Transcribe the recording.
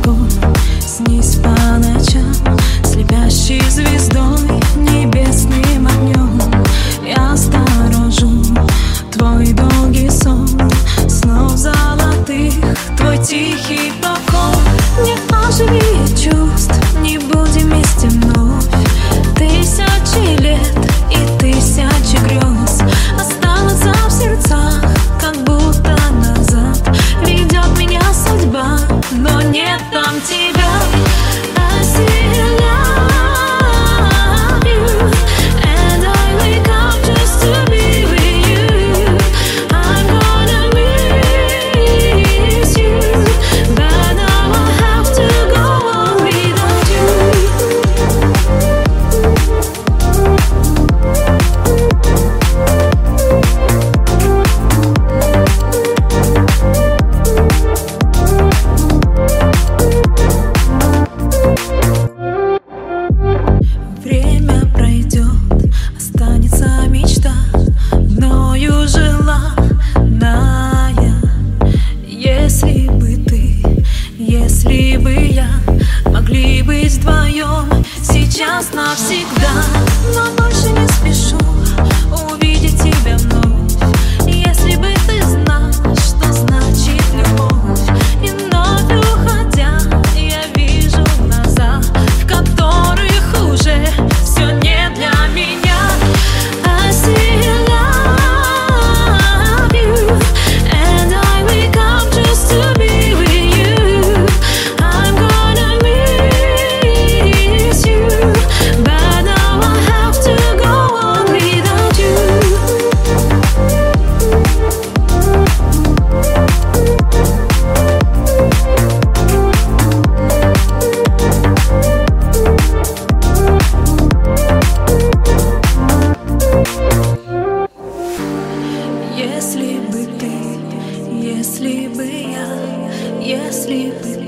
далеко, снись по ночам слепящей звездой, небесным огнем. Я сторожу твой долгий сон, снов золотых, твой тихий покой. Не оживи чувств, не будем вместе вновь. Тысячи лет и тысячи грез останутся в сердцах, как будто назад ведет меня судьба, но нет там тебя. I still love you, and I wake up just to be with you. I'm gonna miss you, but now I have to go on without you. Время пройдет, останется мечта, мною желанная. Если бы ты, если бы я могли быть вдвоем сейчас навсегда. Но больше не спешу увидеть тебя вновь. Если бы ты знал, что значит любовь, и вновь уходя, я вижу глаза, в которых уже все не для меня. I still love you, and I wake up just to be with you. I'm gonna miss you, but now I have to go on without you. Если бы ты, если бы я, если бы